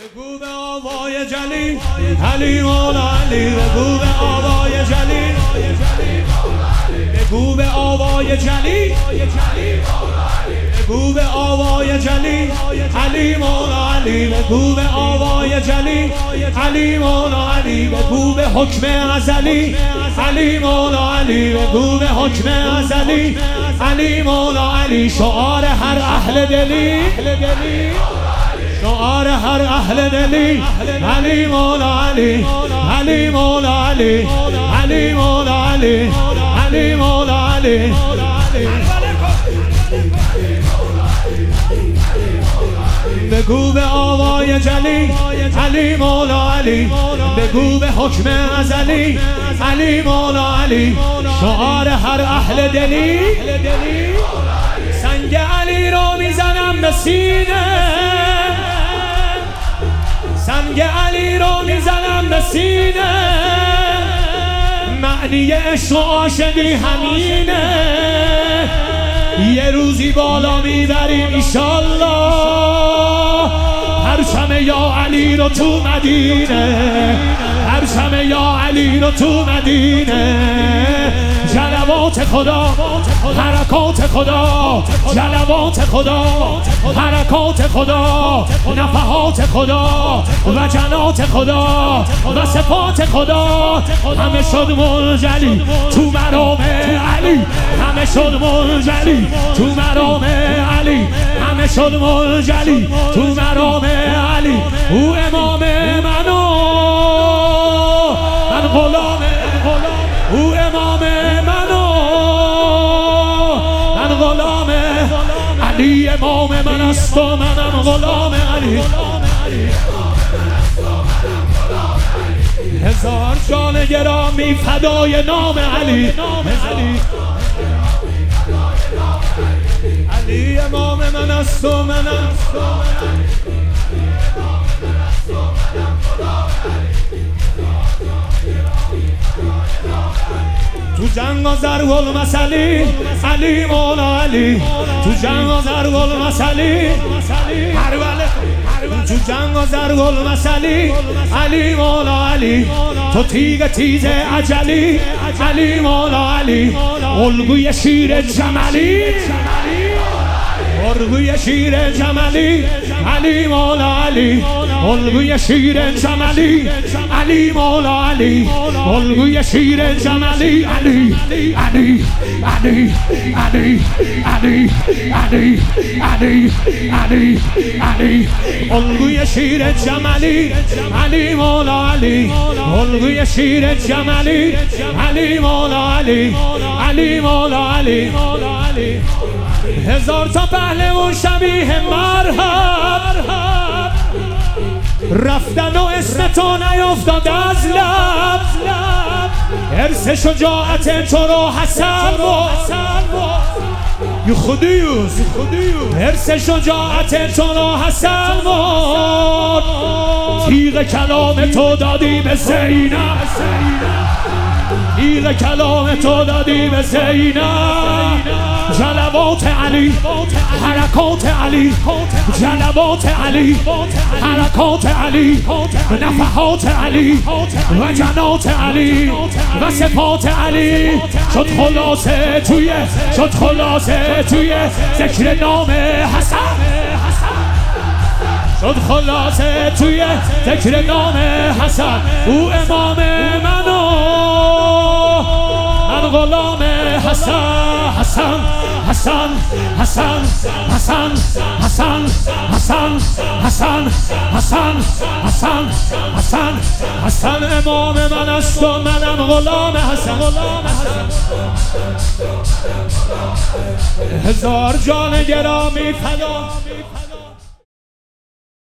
بگو به آوای جلی علی مولا علی، بگو به آوای جلی، بگو به آوای جلی، بگو به آوای جلی علی مولا علی، بگو به آوای جلی علی مولا علی، بگو به حکم ازلی علی مولا علی، بگو به حکم ازلی علی مولا علی. شعار هر اهل دلی، شعار هر اهل دلی علی مولا علی، علی مولا علی، علی مولا علی، علی مولا علی. بگو به آوای جلی علی مولا علی، بگو به حکم ازلی علی مولا علی. شعار هر اهل دلی، سنگ علی رو میزنم به سینه، سنگ علی رو میزنم به سینه، معنی عشق و عاشقی همینه. یه روزی بالا میبریم ایشالله پرچم یا علی رو تو مدینه، پرچم یا علی رو تو مدینه. جلوات خدا، حرکات خدا، جلوات خدا، حرکات خدا، نفحات خدا و جنات خدا و صفات خدا، همه شد منجلی تو مرام علی، همه شد منجلی تو مرام علی، همه شد منجلی تو مرام علی. او امام منو، من غلام، او امام منو، من غلام علی. امام من است و منم غلام علی. هزار جان گرامی فدای نام علی، علی امام من است و منم تو جنگ و ضرب المثلی علی مولا علی، تو جنگ و ضرب المثلی، تو جنگ و ضرب المثلی علی مولا علی. تو تیغ تیز اجلی علی مولا علی، الگوی شیر جملی، الگوی شیر جملی علی مولا علی، الگوی شیر جملی علی مولا علی، الگوی شیر جملی علی، علی علی علی علی علی علی علی علی. الگوی شیر جملی علی مولا علی، الگوی شیر جملی علی مولا علی، علی مولا علی. هزار تا پهلوان شبیه مرحب رفتن و اسم تو نیفتاد از لب، ارث شجاعت تو رو حسن یو خودیوز، ارث شجاعت تو رو حسن تیغ کلام تو دادی به زینب، تیغ کلام تو دادی به زینب. جلوات علی، حرکات علی، جلوات علی، حرکات علی، نفحات علی و جنات علی و صفات علی. شد خلاصه توی، شد خلاصه توی ذکر نام حسن، شد خلاصه توی ذکر نام حسن. او امام منو، من غلام حسن، حسن حسن حسن حسن حسن حسن حسن حسن حسن حسن حسن. امام من است و منم غلام حسن. هزار جان گرامی فدا